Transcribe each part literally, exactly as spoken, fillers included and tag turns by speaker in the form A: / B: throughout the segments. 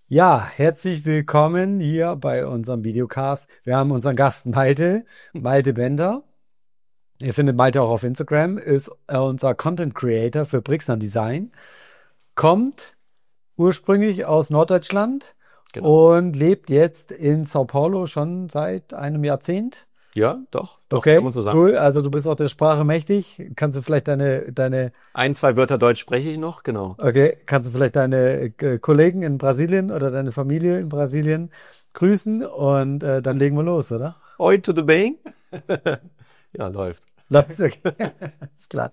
A: Ja, herzlich willkommen hier bei unserem Videocast. Wir haben unseren Gast Malte, Malte Bender. Ihr findet Malte auch auf Instagram, ist äh, unser Content Creator für Brixner Design. Kommt ursprünglich aus Norddeutschland
B: Genau.
A: und lebt jetzt in Sao Paulo schon seit einem Jahrzehnt.
B: Ja, doch, doch,
A: Okay,
B: können wir uns so sagen.
A: cool. Also du bist auch der Sprache mächtig. Kannst du vielleicht deine, deine,
B: Ein, zwei Wörter Deutsch spreche ich noch, genau.
A: okay, kannst du vielleicht deine äh, Kollegen in Brasilien oder deine Familie in Brasilien grüßen und äh, dann legen wir los, oder?
B: Oi, tudo bem? Ja, läuft.
A: Läuft, okay. Ist klar.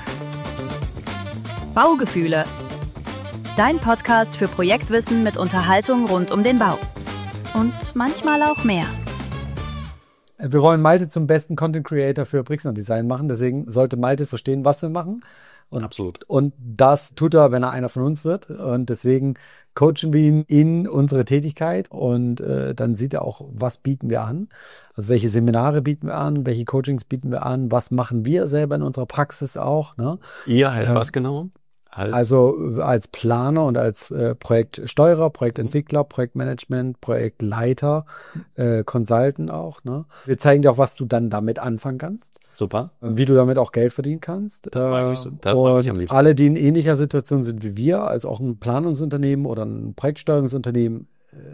C: Baugefühle. Dein Podcast für Projektwissen mit Unterhaltung rund um den Bau. Und manchmal auch mehr.
A: Wir wollen Malte zum besten Content Creator für Brixner Design machen, deswegen sollte Malte verstehen, was wir machen. Und,
B: Absolut.
A: Und das tut er, wenn er einer von uns wird. Und deswegen coachen wir ihn in unsere Tätigkeit und äh, dann sieht er auch, was bieten wir an. Also welche Seminare bieten wir an, welche Coachings bieten wir an, was machen wir selber in unserer Praxis auch. Ne?
B: Ihr heißt
A: Ähm,
B: was genau? Als,
A: Also äh, als Planer und als äh, Projektsteuerer, Projektentwickler, Projektmanagement, Projektleiter, äh, Consultant auch. Ne? Wir zeigen dir auch, was du dann damit anfangen kannst,
B: super.
A: wie du damit auch Geld verdienen kannst.
B: Das mag ich so.
A: Äh,
B: Das mag ich am
A: und
B: liebsten.
A: alle, die in ähnlicher Situation sind wie wir, als auch ein Planungsunternehmen oder ein Projektsteuerungsunternehmen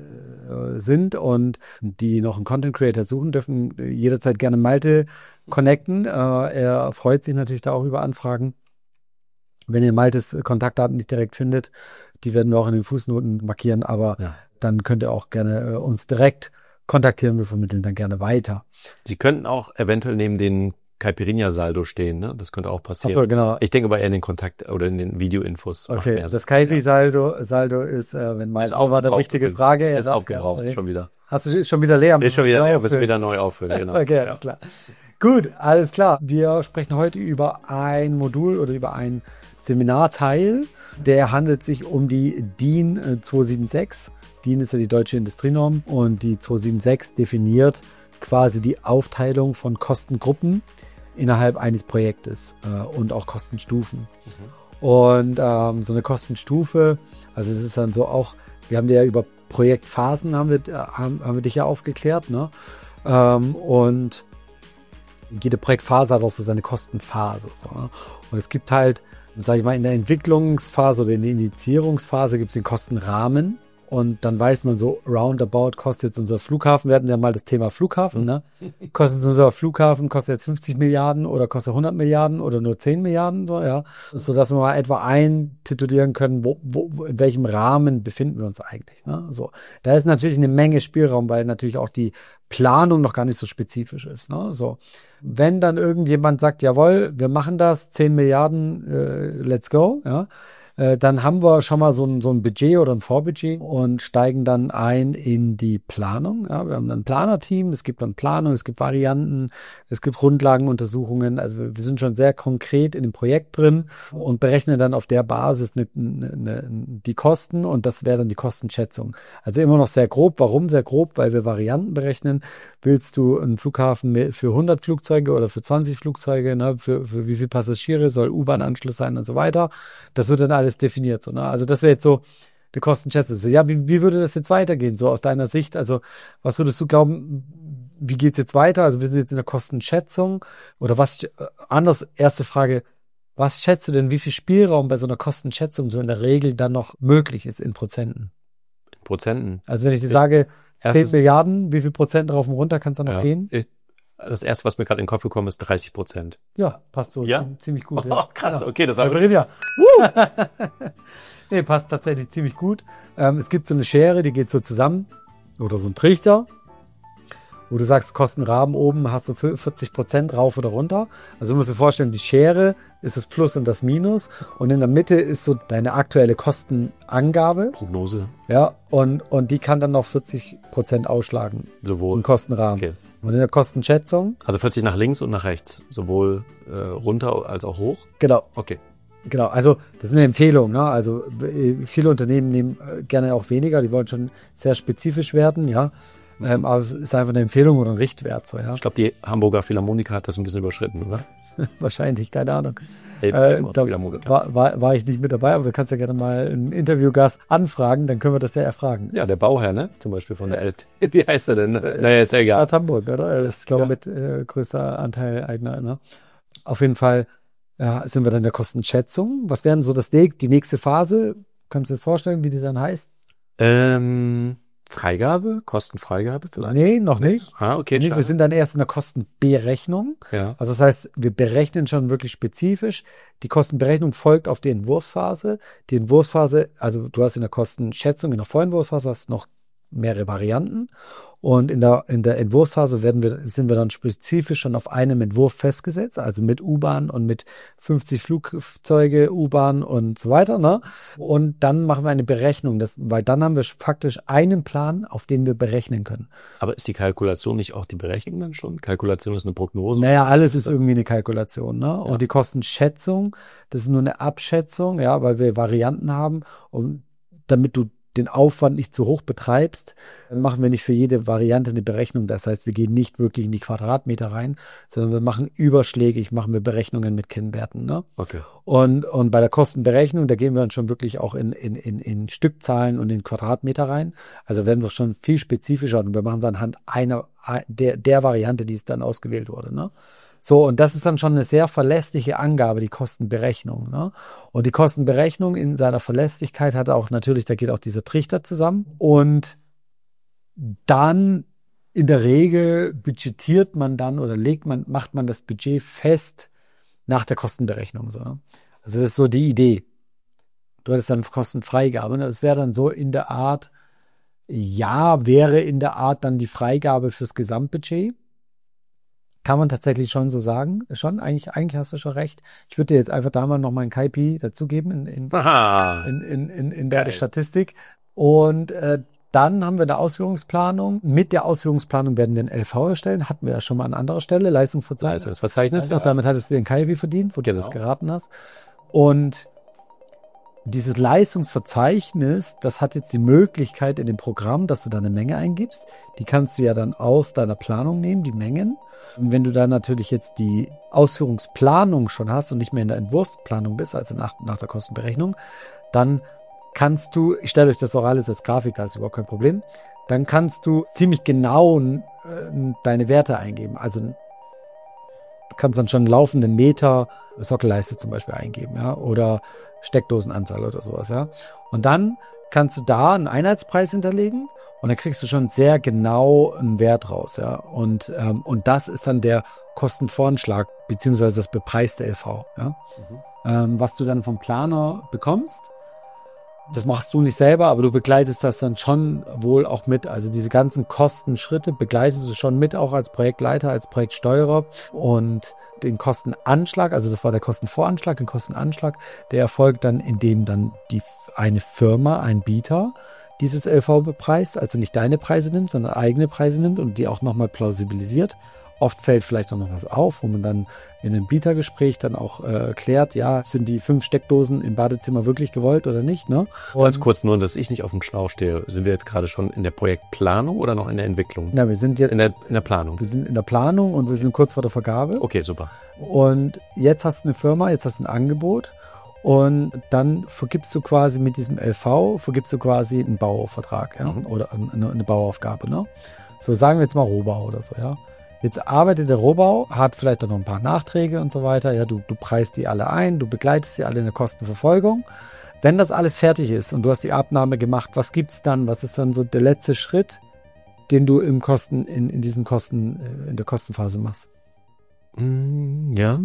A: äh, sind und die noch einen Content Creator suchen, dürfen jederzeit gerne Malte connecten. Äh, er freut sich natürlich da auch über Anfragen. Wenn ihr Maltes Kontaktdaten nicht direkt findet, die werden wir auch in den Fußnoten markieren, aber
B: Ja.
A: dann könnt ihr auch gerne äh, uns direkt kontaktieren. Wir vermitteln dann gerne weiter.
B: Sie könnten auch eventuell neben den Caipirinha-Saldo stehen, ne? Das könnte auch passieren.
A: Achso, genau.
B: Ich denke aber eher in den Kontakt oder in den Video-Infos. macht
A: Okay,
B: mehr Sinn.
A: das Kairi-Saldo Saldo ist, äh, wenn Malte auch war, eine
B: aufgebraucht
A: richtige
B: übrigens.
A: Frage. Er
B: Ist
A: sagt,
B: aufgebraucht,
A: ja,
B: schon wieder.
A: Hast du ist schon wieder leer?
B: Ist schon wieder,
A: Ja,
B: ja, müssen
A: für-
B: wieder neu auffüllen, genau.
A: Okay,
B: Ja.
A: alles klar. Gut, alles klar. Wir sprechen heute über ein Modul oder über ein Seminarteil. Der handelt sich um die DIN äh, zweihundertsechsundsiebzig. DIN ist ja die deutsche Industrienorm und die zweihundertsechsundsiebzig definiert quasi die Aufteilung von Kostengruppen innerhalb eines Projektes äh, und auch Kostenstufen. Und ähm, so eine Kostenstufe, also es ist dann so auch, wir haben dir ja über Projektphasen haben wir, äh, haben, haben wir dich ja aufgeklärt, ne? Ähm, und jede Projektphase hat auch so seine Kostenphase. So, ne? Und es gibt halt, sage ich mal, in der Entwicklungsphase oder in der Initiierungsphase gibt es den Kostenrahmen. Und dann weiß man so, roundabout kostet jetzt unser Flughafen, wir hatten ja mal das Thema Flughafen, ne? Kostet unser Flughafen, kostet jetzt fünfzig Milliarden oder kostet hundert Milliarden oder nur zehn Milliarden, so, ja. So dass wir mal etwa eintitulieren können, wo, wo, wo- in welchem Rahmen befinden wir uns eigentlich, ne? So. Da ist natürlich eine Menge Spielraum, weil natürlich auch die Planung noch gar nicht so spezifisch ist, ne? So. Wenn dann irgendjemand sagt, jawohl, wir machen das, zehn Milliarden, äh, let's go, ja. Äh, Dann haben wir schon mal so ein, so ein Budget oder ein Vorbudget und steigen dann ein in die Planung. Ja, wir haben dann ein Planerteam, es gibt dann Planung, es gibt Varianten, es gibt Grundlagenuntersuchungen. Also wir, wir sind schon sehr konkret in dem Projekt drin und berechnen dann auf der Basis eine, eine, eine, die Kosten und das wäre dann die Kostenschätzung. Also immer noch sehr grob. Warum sehr grob? Weil wir Varianten berechnen. Willst du einen Flughafen mit- für hundert Flugzeuge oder für zwanzig Flugzeuge, ne? Für, für wie viele Passagiere soll U-Bahn-Anschluss sein und so weiter? Das wird dann alles definiert. So, ne? Also das wäre jetzt so eine Kostenschätzung. So, ja, wie, wie würde das jetzt weitergehen, so aus deiner Sicht? Also was würdest du glauben, wie geht's jetzt weiter? Also wir sind jetzt in der Kostenschätzung oder was, äh, anders, erste Frage, was schätzt du denn, wie viel Spielraum bei so einer Kostenschätzung so in der Regel dann noch möglich ist in Prozenten?
B: In Prozenten.
A: Also wenn ich dir sage, zehn
B: Erstes-
A: Milliarden, wie viel Prozent drauf und runter kann es dann noch
B: Ja.
A: gehen?
B: Das erste, was mir gerade in den Kopf gekommen ist, dreißig Prozent.
A: Ja, passt so
B: Ja?
A: zie- ziemlich gut.
B: Oh,
A: Ja.
B: krass,
A: Genau.
B: okay, das
A: Ja,
B: war
A: Britta. Nee, passt tatsächlich ziemlich gut. Ähm, es gibt so eine Schere, die geht so zusammen. Oder so ein Trichter, wo du sagst, Kostenrahmen oben hast du vierzig Prozent rauf oder runter. Also du musst dir vorstellen, die Schere ist das Plus und das Minus. Und in der Mitte ist so deine aktuelle Kostenangabe.
B: Prognose.
A: Ja, und, und die kann dann noch vierzig Prozent ausschlagen
B: Sowohl.
A: im Kostenrahmen.
B: Okay.
A: Und in der Kostenschätzung,
B: Also vierzig nach links und nach rechts. Sowohl äh, runter als auch hoch.
A: genau.
B: Okay.
A: Genau, also das ist eine Empfehlung, ne? Also äh, viele Unternehmen nehmen äh, gerne auch weniger, die wollen schon sehr spezifisch werden, ja. Ähm, aber es ist einfach eine Empfehlung oder ein Richtwert, so, ja.
B: Ich glaube, die Hamburger Philharmoniker hat das ein bisschen überschritten, oder?
A: Wahrscheinlich, keine Ahnung.
B: Hey,
A: Äh,
B: immer
A: da
B: wieder Mogeln.
A: war, war, war ich nicht mit dabei, aber du kannst ja gerne mal einen Interviewgast anfragen, dann können wir das ja erfragen.
B: Ja, der Bauherr, ne? Zum Beispiel von der L T. Wie heißt er denn? Naja, ist ja egal.
A: Stadt Hamburg, oder? Das ist, glaube ich,
B: Ja.
A: mit äh, größter Anteil Eigner. Ne? Auf jeden Fall ja, sind wir dann in der Kostenschätzung. Was wären so das die nächste Phase? Kannst du dir das vorstellen, wie die dann heißt?
B: Ähm, Freigabe? Kostenfreigabe vielleicht?
A: Nee, noch nicht.
B: Ah, okay.
A: Nee, wir sind dann erst in der Kostenberechnung.
B: Ja.
A: Also das heißt, wir berechnen schon wirklich spezifisch. Die Kostenberechnung folgt auf die Entwurfsphase. Die Entwurfsphase, also du hast in der Kostenschätzung, in der Vorentwurfsphase hast du noch mehrere Varianten. Und in der, in der Entwurfsphase werden wir, sind wir dann spezifisch schon auf einem Entwurf festgesetzt, also mit U-Bahn und mit fünfzig Flugzeuge, U-Bahn und so weiter, ne? Und dann machen wir eine Berechnung, das, weil dann haben wir faktisch einen Plan, auf den wir berechnen können.
B: Aber ist die Kalkulation nicht auch die Berechnung dann schon? Kalkulation ist eine Prognose.
A: Naja, alles ist irgendwie eine Kalkulation, ne?
B: Ja.
A: Und die Kostenschätzung, das ist nur eine Abschätzung, ja, weil wir Varianten haben, und damit du den Aufwand nicht zu hoch betreibst, machen wir nicht für jede Variante eine Berechnung. Das heißt, wir gehen nicht wirklich in die Quadratmeter rein, sondern wir machen überschlägig, machen wir Berechnungen mit Kennwerten. Ne?
B: Okay.
A: Und, und bei der Kostenberechnung, da gehen wir dann schon wirklich auch in, in, in, in Stückzahlen und in Quadratmeter rein. Also werden wir schon viel spezifischer und wir machen es anhand einer der, der Variante, die es dann ausgewählt wurde. Ne? So, und das ist dann schon eine sehr verlässliche Angabe, die Kostenberechnung. Ne? Und die Kostenberechnung in seiner Verlässlichkeit hat auch natürlich, da geht auch dieser Trichter zusammen. Und dann in der Regel budgetiert man dann oder legt man, macht man das Budget fest nach der Kostenberechnung. So, ne? Also das ist so die Idee. Du hattest dann Kostenfreigabe. Ne? Das wäre dann so in der Art, ja, wäre in der Art dann die Freigabe fürs Gesamtbudget. Kann man tatsächlich schon so sagen. Schon, eigentlich, eigentlich hast du schon recht. Ich würde dir jetzt einfach da mal noch mal ein K I P dazugeben in, in,
B: Aha.
A: in, in, in, in der Statistik. Und äh, dann haben wir eine Ausführungsplanung. Mit der Ausführungsplanung werden wir ein L V erstellen. Hatten wir ja schon mal an anderer Stelle. Leistungsverzeichnis.
B: Leistungsverzeichnis.
A: Auch damit hattest du den K I P verdient, wo
B: Genau.
A: du das geraten hast. Und dieses Leistungsverzeichnis, das hat jetzt die Möglichkeit in dem Programm, dass du da eine Menge eingibst. Die kannst du ja dann aus deiner Planung nehmen, die Mengen. Und wenn du dann natürlich jetzt die Ausführungsplanung schon hast und nicht mehr in der Entwurfsplanung bist, also nach, nach der Kostenberechnung, dann kannst du, ich stelle euch das auch alles als Grafik, das ist überhaupt kein Problem, dann kannst du ziemlich genau äh, deine Werte eingeben. Also du kannst dann schon einen laufenden Meter Sockelleiste zum Beispiel eingeben, ja, oder Steckdosenanzahl oder sowas, ja. Und dann kannst du da einen Einheitspreis hinterlegen und dann kriegst du schon sehr genau einen Wert raus, ja. Und, ähm, und das ist dann der Kostenvoranschlag beziehungsweise das bepreiste L V, ja. Mhm. Ähm, was du dann vom Planer bekommst. Das machst du nicht selber, aber du begleitest das dann schon wohl auch mit. Also diese ganzen Kostenschritte begleitest du schon mit, auch als Projektleiter, als Projektsteuerer. Und den Kostenanschlag, also das war der Kostenvoranschlag, den Kostenanschlag, der erfolgt dann, indem dann die eine Firma, ein Bieter, dieses L V bepreist, also nicht deine Preise nimmt, sondern eigene Preise nimmt und die auch nochmal plausibilisiert. Oft fällt vielleicht auch noch was auf, wo man dann in einem Bietergespräch dann auch äh, klärt, ja, sind die fünf Steckdosen im Badezimmer wirklich gewollt oder nicht, ne? Und
B: Ganz kurz nur, dass ich nicht auf dem Schlauch stehe. Sind wir jetzt gerade schon in der Projektplanung oder noch in der Entwicklung?
A: Na, wir sind jetzt
B: In der, in der Planung.
A: wir sind in der Planung und wir sind kurz vor der Vergabe.
B: Okay, super.
A: Und jetzt hast du eine Firma, jetzt hast du ein Angebot und dann vergibst du quasi mit diesem L V, vergibst du quasi einen Bauvertrag, ja,
B: Mhm.
A: oder eine, eine Bauaufgabe, ne? So, sagen wir jetzt mal Rohbau oder so, ja. Jetzt arbeitet der Rohbau, hat vielleicht auch noch ein paar Nachträge und so weiter. Ja, du, du preist die alle ein, du begleitest sie alle in der Kostenverfolgung. Wenn das alles fertig ist und du hast die Abnahme gemacht, was gibt's dann? Was ist dann so der letzte Schritt, den du im Kosten, in, in diesen Kosten, in der Kostenphase machst?
B: Mm, ja.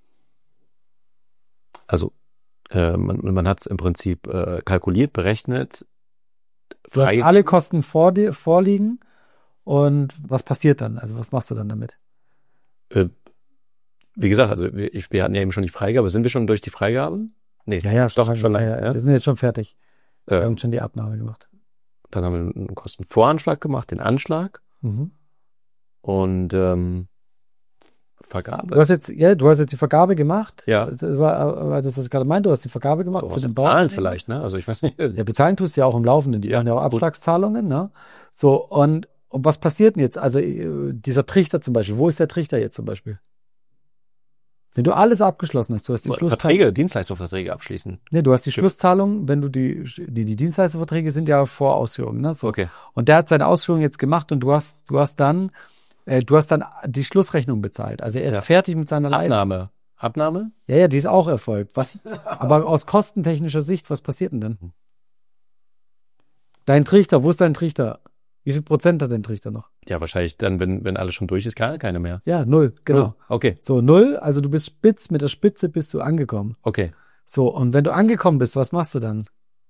B: Also, äh, man, man hat es im Prinzip äh, kalkuliert, berechnet.
A: Du hast alle Kosten vor dir, vorliegen. Und was passiert dann? Also was machst du dann damit?
B: Äh, wie gesagt, also wir, ich, wir hatten ja eben schon die Freigabe. Sind wir schon durch die Freigabe? Nee,
A: Ja, ja,
B: doch, schon.
A: Ja, ja.
B: Ja?
A: Wir sind jetzt schon fertig. Wir
B: Äh,
A: haben schon die Abnahme gemacht.
B: dann haben wir einen Kostenvoranschlag gemacht, den Anschlag
A: Mhm.
B: und ähm, Vergabe.
A: Du hast jetzt, ja, du hast jetzt die Vergabe gemacht.
B: Ja.
A: Das war, also das ist gerade meint, du hast die Vergabe gemacht
B: So,
A: für
B: was
A: den
B: im
A: Bau.
B: Zahlen vielleicht, ne? Also ich weiß nicht.
A: Ja, bezahlen tust du ja auch im Laufenden. Die machen ja auch Abschlagszahlungen, ne? So, und, und was passiert denn jetzt? Also, äh, dieser Trichter zum Beispiel, wo ist der Trichter jetzt zum Beispiel? Wenn du alles abgeschlossen hast, du hast die Schlusszahlung.
B: Verträge, Dienstleistungsverträge abschließen.
A: Nee, du hast die Schlusszahlung, wenn du die, die, die Dienstleistungsverträge sind ja vor Ausführung, ne? So.
B: Okay.
A: Und der hat seine Ausführung jetzt gemacht und du hast, du hast dann, äh, du hast dann die Schlussrechnung bezahlt. Also er ist
B: Ja.
A: fertig mit seiner Leistung.
B: Abnahme. Abnahme?
A: Ja, ja, die ist auch erfolgt. Was, aber aus kostentechnischer Sicht, was passiert denn dann? Dein Trichter, wo ist dein Trichter? Wie viel Prozent hat dein Trichter noch?
B: Ja, wahrscheinlich dann, wenn, wenn alles schon durch ist, keine, keine mehr.
A: Ja, null, genau.
B: Oh, okay,
A: So, null, also du bist spitz, mit der Spitze bist du angekommen.
B: okay.
A: So, und wenn du angekommen bist, was machst du dann?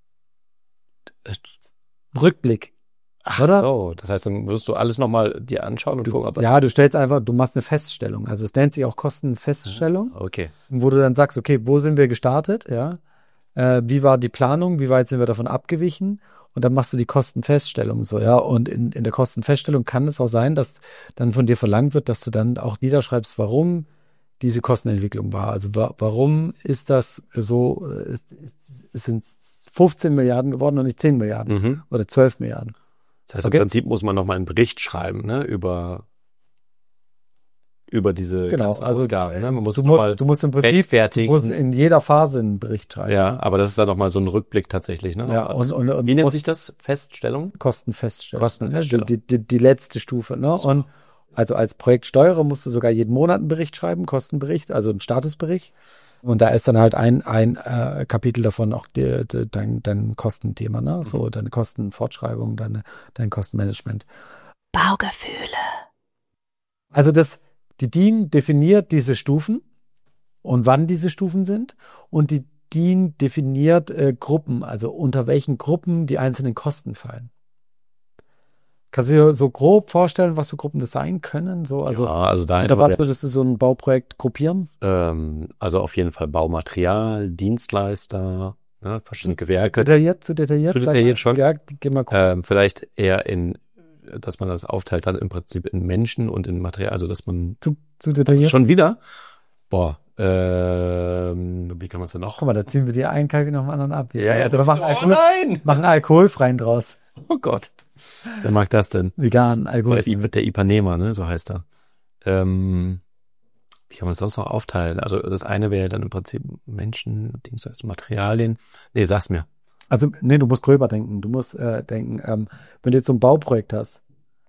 A: Rückblick.
B: Ach
A: Oder?
B: so, das heißt, dann wirst du alles nochmal dir anschauen und gucken, ob er...
A: Ja, du stellst einfach, du machst eine Feststellung. Also es nennt sich auch Kostenfeststellung,
B: Okay.
A: wo du dann sagst, okay, wo sind wir gestartet, ja? Äh, wie war die Planung, wie weit sind wir davon abgewichen? Und dann machst du die Kostenfeststellung so, ja. Und in, in der Kostenfeststellung kann es auch sein, dass dann von dir verlangt wird, dass du dann auch niederschreibst, warum diese Kostenentwicklung war. Also wa- warum ist das so, äh, ist, ist, ist sind fünfzehn Milliarden geworden und nicht zehn Milliarden
B: Mhm.
A: oder zwölf Milliarden.
B: Das heißt,
A: Okay.
B: im Prinzip muss man nochmal einen Bericht schreiben, ne, über, über diese
A: Genau,
B: ganzen
A: also
B: Ausgaben, ne? Man muss
A: du
B: noch mal
A: musst, du musst im Prinzip, du
B: rechtfertigen.
A: musst in jeder Phase einen Bericht schreiben.
B: Ja, aber das ist dann nochmal so ein Rückblick tatsächlich, ne?
A: Ja, und, und, und
B: Wie nennt
A: musst
B: sich das? Feststellung?
A: Kostenfeststellung.
B: Kostenfeststellung.
A: Die, die, die letzte Stufe, ne? Und also als Projektsteuerer musst du sogar jeden Monat einen Bericht schreiben, Kostenbericht, also einen Statusbericht. Und da ist dann halt ein, ein äh, Kapitel davon auch die, die, dein, dein Kostenthema, ne? So deine Kostenfortschreibung, deine, dein Kostenmanagement.
C: Baugefühle.
A: Also das, die D I N definiert diese Stufen und wann diese Stufen sind. Und die D I N definiert äh, Gruppen, also unter welchen Gruppen die einzelnen Kosten fallen. Kannst du dir so grob vorstellen, was für Gruppen das sein können? So, also
B: ja, also da
A: unter was würdest du so ein Bauprojekt gruppieren?
B: ähm, also auf jeden Fall Baumaterial, Dienstleister, ne, verschiedene Gewerke.
A: Detailliert, zu detailliert?
B: Zu
A: Sag
B: detailliert
A: mal,
B: schon.
A: Ja, geh mal gucken.
B: Ähm, vielleicht eher in, dass man das aufteilt dann im Prinzip in Menschen und in Material, also dass man
A: Zu, zu detailliert?
B: schon wieder, boah, ähm, wie kann man es denn noch?
A: Guck mal, da ziehen wir die einen Kalk nach dem anderen ab.
B: Ja, ja,
A: Oder machen,
B: oh
A: Alkohol,
B: nein!
A: machen alkoholfreien draus.
B: Oh Gott. Wer mag das denn?
A: Vegan, Alkohol.
B: Oder der Ipanema, ne, so heißt er. Ähm, wie kann man es sonst noch aufteilen? Also das eine wäre dann im Prinzip Menschen, Dienstleister, Materialien. Nee, sag's mir.
A: Also, nee, du musst gröber denken. Du musst äh, denken, ähm, wenn du jetzt so ein Bauprojekt hast,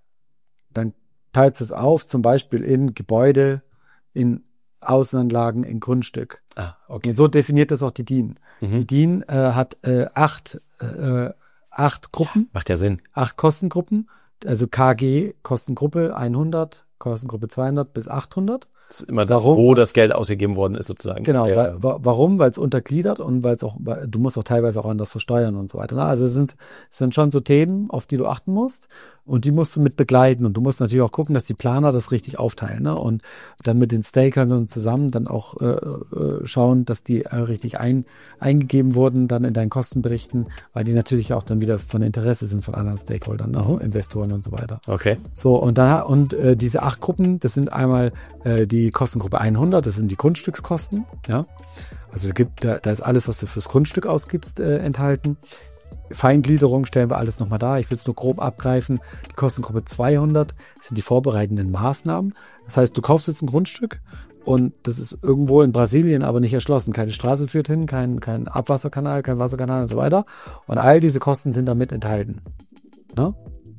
A: dann teilst du es auf, zum Beispiel in Gebäude, in Außenanlagen, in Grundstück.
B: Ah, okay.
A: Und so definiert das auch die D I N.
B: Mhm.
A: Die D I N äh, hat äh, acht, äh, acht Gruppen,
B: Macht ja Sinn.
A: acht Kostengruppen. Also K G, Kostengruppe hundert, Kostengruppe zweihundert bis achthundert.
B: Das ist immer das,
A: Warum?
B: wo das Geld ausgegeben worden ist, sozusagen.
A: Genau,
B: Ja,
A: weil, wa- warum? Weil es untergliedert und weil es auch, weil du musst auch teilweise auch anders versteuern und so weiter. Ne? Also es sind, es sind schon so Themen, auf die du achten musst und die musst du mit begleiten und du musst natürlich auch gucken, dass die Planer das richtig aufteilen, ne? Und dann mit den Stakeholdern zusammen dann auch äh, äh, schauen, dass die äh, richtig ein, eingegeben wurden dann in deinen Kostenberichten, weil die natürlich auch dann wieder von Interesse sind von anderen Stakeholdern, ne? Investoren und so weiter.
B: Okay.
A: So, und dann, und äh, diese acht Gruppen, das sind einmal äh, die Kostengruppe hundert, das sind die Grundstückskosten, ja. Also da gibt, da, da ist alles, was du fürs Grundstück ausgibst, äh, enthalten. Feingliederung stellen wir alles nochmal da. Ich will es nur grob abgreifen. Die Kostengruppe zweihundert sind die vorbereitenden Maßnahmen. Das heißt, du kaufst jetzt ein Grundstück und das ist irgendwo in Brasilien aber nicht erschlossen. Keine Straße führt hin, kein, kein Abwasserkanal, kein Wasserkanal und so weiter. Und all diese Kosten sind damit enthalten. Ne?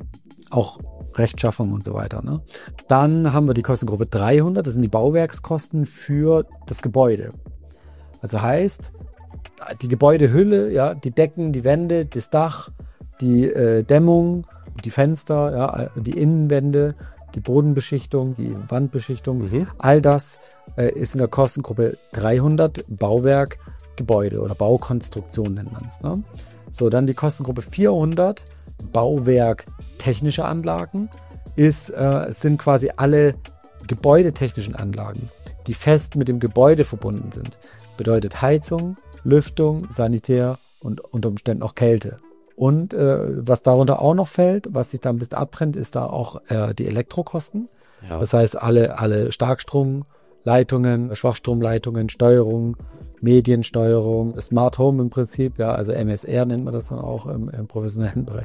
A: Auch Rechtschaffung und so weiter. Ne? Dann haben wir die Kostengruppe dreihundert, das sind die Bauwerkskosten für das Gebäude. Also heißt, die Gebäudehülle, ja, die Decken, die Wände, das Dach, die äh, Dämmung, die Fenster, ja, die Innenwände, die Bodenbeschichtung, die Wandbeschichtung,
B: Mhm.
A: all das äh, ist in der Kostengruppe dreihundert Bauwerk, Gebäude oder Baukonstruktion nennt man es. Ne? So, dann die Kostengruppe vierhundert Bauwerk, technische Anlagen, ist, äh, es sind quasi alle gebäudetechnischen Anlagen, die fest mit dem Gebäude verbunden sind. Bedeutet Heizung, Lüftung, Sanitär und unter Umständen auch Kälte. Und äh, was darunter auch noch fällt, was sich da ein bisschen abtrennt, ist da auch äh, die Elektrokosten.
B: Ja.
A: Das heißt, alle, alle Starkstromleitungen, Schwachstromleitungen, Steuerung, Mediensteuerung, Smart Home im Prinzip, ja, also M S R nennt man das dann auch im, im professionellen Bereich.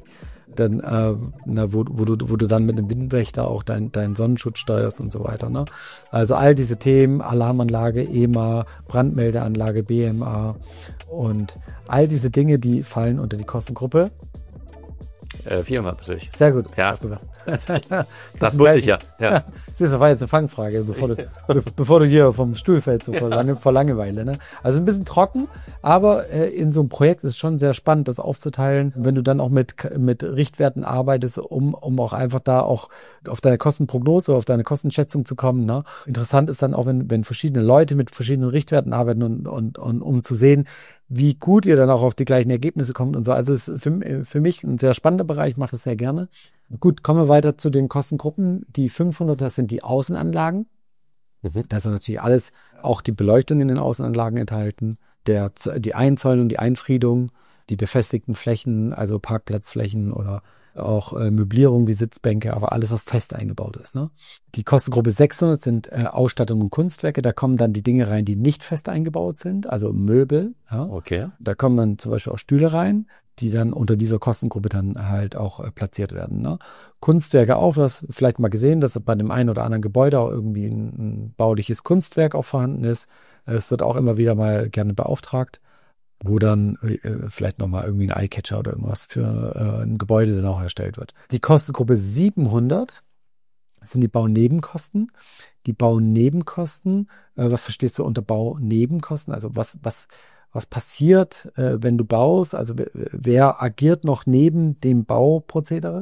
A: dann, äh, na, wo, wo, du, wo du dann mit einem Windwächter auch deinen dein Sonnenschutz steuerst und so weiter. Ne? Also all diese Themen, Alarmanlage, E M A, Brandmeldeanlage, B M A und all diese Dinge, die fallen unter die Kostengruppe.
B: Äh, viermal natürlich.
A: Sehr gut.
B: Ja.
A: Das,
B: das wusste ich ja. ja.
A: Das war jetzt eine Fangfrage, bevor du, be, bevor du hier vom Stuhl fällst, so vor, Lange, vor Langeweile. Ne? Also ein bisschen trocken, aber äh, in so einem Projekt ist es schon sehr spannend, das aufzuteilen, wenn du dann auch mit, mit Richtwerten arbeitest, um, um auch einfach da auch auf deine Kostenprognose, auf deine Kostenschätzung zu kommen. Ne? Interessant ist dann auch, wenn, wenn verschiedene Leute mit verschiedenen Richtwerten arbeiten und, und, und um zu sehen, wie gut ihr dann auch auf die gleichen Ergebnisse kommt und so. Also es ist für, für mich ein sehr spannender Bereich, ich mache das sehr gerne. Gut, kommen wir weiter zu den Kostengruppen. Die fünfhundert, das sind die Außenanlagen. Mhm. Da ist natürlich alles, auch die Beleuchtung in den Außenanlagen enthalten, der, die Einzäunung, die Einfriedung, die befestigten Flächen, also Parkplatzflächen oder auch äh, Möblierung wie Sitzbänke, aber alles, was fest eingebaut ist. Ne? Die Kostengruppe sechshundert sind äh, Ausstattung und Kunstwerke. Da kommen dann die Dinge rein, die nicht fest eingebaut sind, also Möbel. Ja?
B: Okay.
A: Da kommen dann zum Beispiel auch Stühle rein, die dann unter dieser Kostengruppe dann halt auch äh, platziert werden. Ne? Kunstwerke auch, du hast vielleicht mal gesehen, dass bei dem einen oder anderen Gebäude auch irgendwie ein, ein bauliches Kunstwerk auch vorhanden ist. Es wird auch immer wieder mal gerne beauftragt, wo dann äh, vielleicht nochmal irgendwie ein Eyecatcher oder irgendwas für äh, ein Gebäude dann auch erstellt wird. Die Kostengruppe siebenhundert sind die Baunebenkosten. Die Baunebenkosten, äh, was verstehst du unter Baunebenkosten? Also was, was, was passiert, äh, wenn du baust? Also wer, wer agiert noch neben dem Bauprozedere?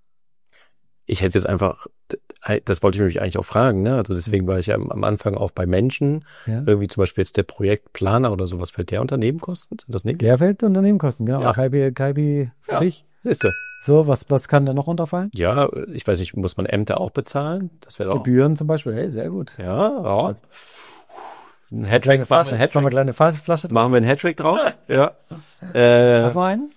B: Ich hätte jetzt einfach, das wollte ich mich eigentlich auch fragen, ne? Also deswegen war ich ja am Anfang auch bei Menschen, ja. Irgendwie zum Beispiel jetzt der Projektplaner oder sowas, fällt der unter Nebenkosten? Sind das Nebenkosten?
A: Der fällt unter Nebenkosten, genau.
B: Ja.
A: Kaibi, Kaibi, Fisch.
B: Ja, siehst du.
A: So, was, was kann da noch runterfallen?
B: Ja, ich weiß nicht, muss man Ämter auch bezahlen? Das wäre auch.
A: Gebühren zum Beispiel, hey, sehr gut.
B: Ja, ja. Ein Hattrick, Flasche,
A: Hattrick. Eine kleine Flasche.
B: Machen wir einen Hattrick drauf? Ja. Äh,
A: Hast du noch einen?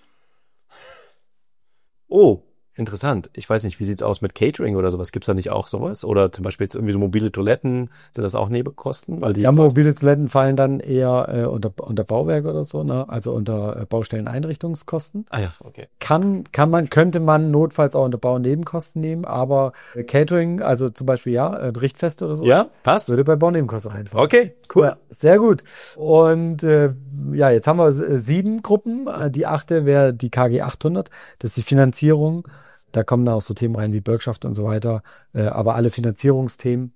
B: Oh. Interessant. Ich weiß nicht, wie sieht's aus mit Catering oder sowas? Gibt's da nicht auch sowas? Oder zum Beispiel jetzt irgendwie so mobile Toiletten, sind das auch Nebenkosten? Weil die
A: ja, mobile Toiletten fallen dann eher äh, unter, unter Bauwerk oder so, ne? Also unter äh, Baustelleneinrichtungskosten.
B: Ah ja, okay.
A: Kann, kann man, könnte man notfalls auch unter Bau- und Nebenkosten nehmen, aber äh, Catering, also zum Beispiel ja, äh, Richtfest oder so.
B: Ja, passt.
A: Würde bei Bau- und Nebenkosten reinfallen.
B: Okay, cool.
A: Ja, sehr gut. Und äh, ja, jetzt haben wir äh, sieben Gruppen. Die achte wäre die K G achthundert. Das ist die Finanzierung. Da kommen dann auch so Themen rein wie Bürgschaft und so weiter. Äh, aber alle Finanzierungsthemen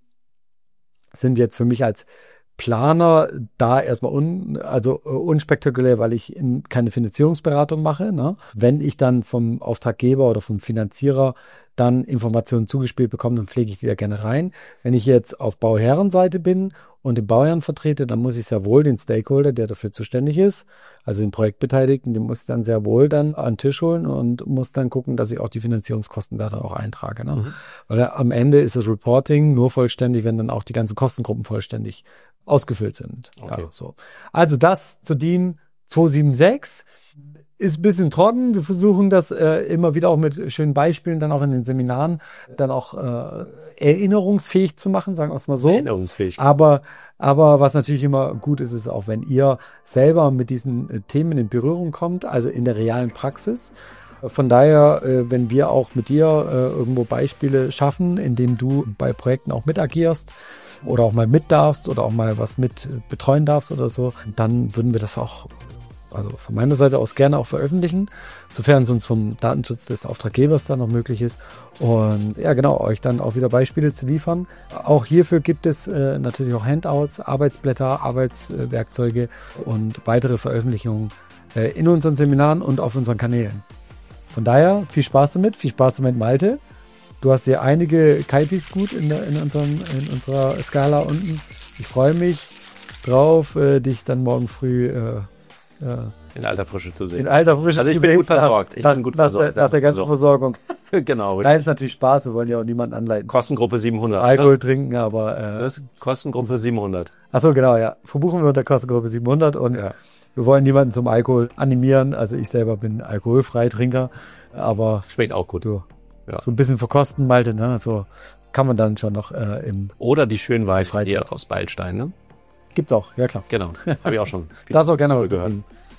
A: sind jetzt für mich als Planer da erstmal un, also äh, unspektakulär, weil ich in, keine Finanzierungsberatung mache. Ne? Wenn ich dann vom Auftraggeber oder vom Finanzierer dann Informationen zugespielt bekomme, dann pflege ich die da gerne rein. Wenn ich jetzt auf Bauherrenseite bin und den Bauherren vertrete, dann muss ich sehr wohl den Stakeholder, der dafür zuständig ist, also den Projektbeteiligten, den muss ich dann sehr wohl dann an den Tisch holen und muss dann gucken, dass ich auch die Finanzierungskosten da auch eintrage. Ne? Mhm. Weil am Ende ist das Reporting nur vollständig, wenn dann auch die ganzen Kostengruppen vollständig ausgefüllt sind.
B: Okay.
A: Ja, so. Also das zu D I N zweihundertsechsundsiebzig. Ist ein bisschen trocken. Wir versuchen das äh, immer wieder auch mit schönen Beispielen dann auch in den Seminaren dann auch äh, erinnerungsfähig zu machen, sagen wir es mal so.
B: Erinnerungsfähig.
A: Aber, aber was natürlich immer gut ist, ist auch, wenn ihr selber mit diesen äh, Themen in Berührung kommt, also in der realen Praxis. Von daher, äh, wenn wir auch mit dir äh, irgendwo Beispiele schaffen, indem du bei Projekten auch mit agierst oder auch mal mit darfst oder auch mal was mit betreuen darfst oder so, dann würden wir das auch also von meiner Seite aus gerne auch veröffentlichen, sofern es uns vom Datenschutz des Auftraggebers dann noch möglich ist. Und ja, genau, euch dann auch wieder Beispiele zu liefern. Auch hierfür gibt es äh, natürlich auch Handouts, Arbeitsblätter, Arbeitswerkzeuge und weitere Veröffentlichungen äh, in unseren Seminaren und auf unseren Kanälen. Von daher viel Spaß damit, viel Spaß damit, Malte. Du hast hier einige Kaipis gut in, der, in, unserem, in unserer Skala unten. Ich freue mich drauf, äh, dich dann morgen früh äh,
B: Ja. In alter Frische zu sehen.
A: In alter Frische
B: also ich
A: zu
B: bin
A: sehen.
B: gut versorgt. Ich
A: nach,
B: bin gut
A: nach,
B: versorgt.
A: Nach der ganzen Versorgung.
B: Genau.
A: Nein, ist natürlich Spaß. Wir wollen ja auch niemanden anleiten.
B: Kostengruppe siebenhundert.
A: Alkohol ne? trinken, aber... Äh,
B: das ist Kostengruppe siebenhundert.
A: Achso, genau, ja. Verbuchen wir unter Kostengruppe siebenhundert und
B: ja.
A: Wir wollen niemanden zum Alkohol animieren. Also ich selber bin Alkoholfreitrinker, aber...
B: Schmeckt auch gut.
A: So,
B: ja.
A: so ein bisschen verkosten, Malte, ne? So kann man dann schon noch äh, im...
B: Oder die schönen Weißbier aus Beilstein, ne?
A: Gibt's auch, ja klar.
B: Genau, habe ich auch schon.
A: Das auch gerne was
B: gehört.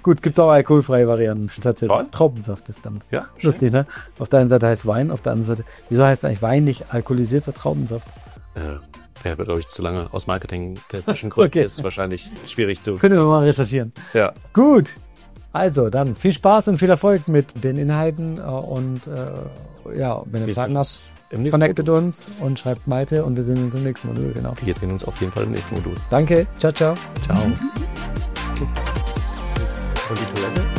A: Gut, gibt's auch alkoholfreie Varianten. Tatsächlich.
B: Toll.
A: Traubensaft ist damit.
B: Ja,
A: lustig, ne? Auf der einen Seite heißt Wein, auf der anderen Seite. Wieso heißt eigentlich Wein nicht alkoholisierter Traubensaft?
B: Äh, wäre, glaube ich, zu lange. Aus marketingtechnischen Gründen
A: Okay.
B: ist es wahrscheinlich schwierig zu.
A: Können wir mal recherchieren.
B: Ja.
A: Gut. Also, dann viel Spaß und viel Erfolg mit den Inhalten. äh, Und äh, ja, wenn ihr
B: Wir
A: Fragen
B: sehen
A: habt,
B: uns im nächsten
A: connectet
B: Modul.
A: uns und schreibt Malte und wir sehen uns im nächsten Modul. Genau.
B: Wir sehen uns auf jeden Fall im nächsten Modul.
A: Danke. Ciao, ciao.
B: Ciao. Und die Toilette?